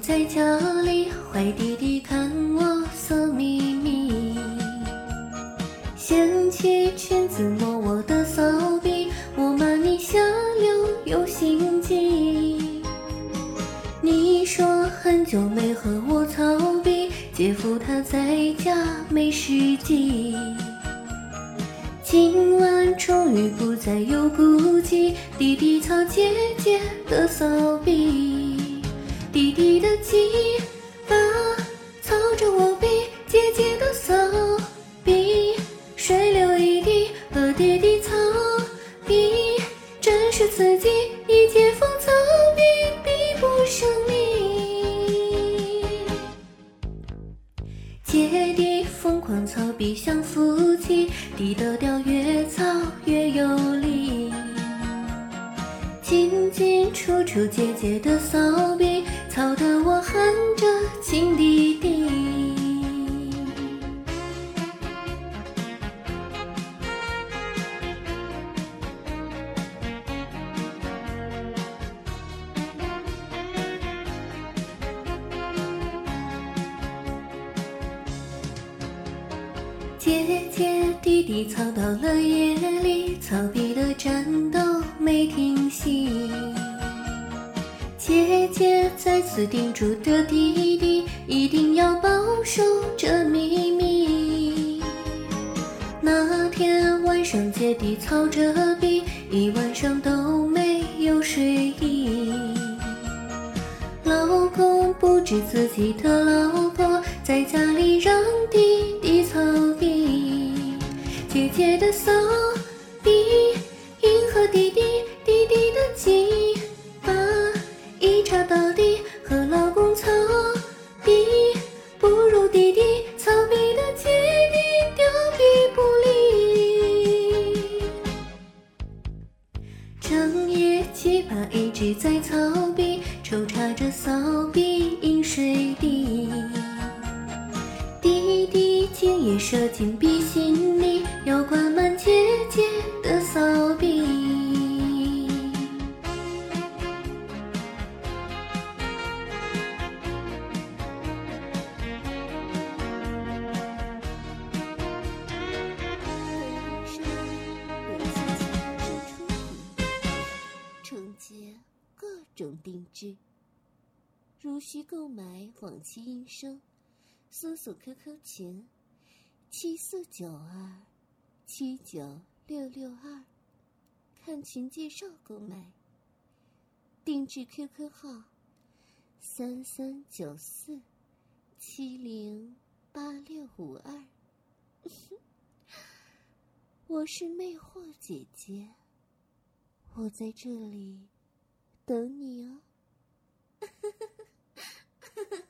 在家里，坏弟弟看我色眯眯，掀起裙子摸我的骚逼，我骂你下流有心机。你说很久没和我操逼，姐夫他在家没时机。今晚终于不再有顾忌，弟弟操姐姐的骚逼，弟弟的鸡巴操着我逼，姐姐的骚逼水流一地，和弟弟操逼真是刺激，一姐夫操逼逼不胜利。姐弟疯狂操逼像夫妻，弟的调越操越有力，进进出出姐姐的骚逼，操得我喊着亲弟弟。姐姐弟弟操到了夜里，操逼的战斗没停息。姐姐再次叮嘱着弟弟，一定要保守这秘密。那天晚上姐弟操着逼，一晚上都没有睡意。老公不知自己的老婆在家里让弟弟操逼，姐姐的骚逼迎合弟弟，弟弟的鸡巴一插到底，和老公操逼不如弟弟操逼的姐弟吊逼不离。整夜鸡巴一直在操逼，抽插着骚逼饮水滴，弟弟精液射进逼心里，要灌满姐姐的骚逼。 承接各种定制，如需购买往期音声，搜索 QQ 群7492796662，看群介绍购买。定制 QQ 号3394708652。我是魅惑姐姐，我在这里等你哦。